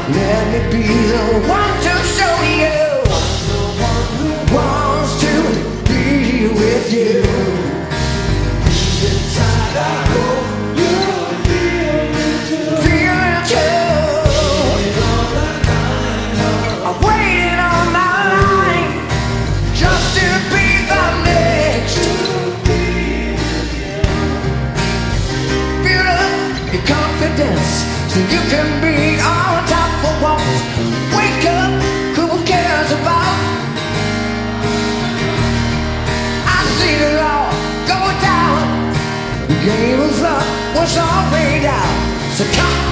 Let me be the one to show you, who wants to be with you. Inside I hope you're feeling too. I'm waiting on my line just to be the next. Build up your confidence so you can be on top for once. Wake up, who cares about? I see it all go down. The game of love was all laid out. So come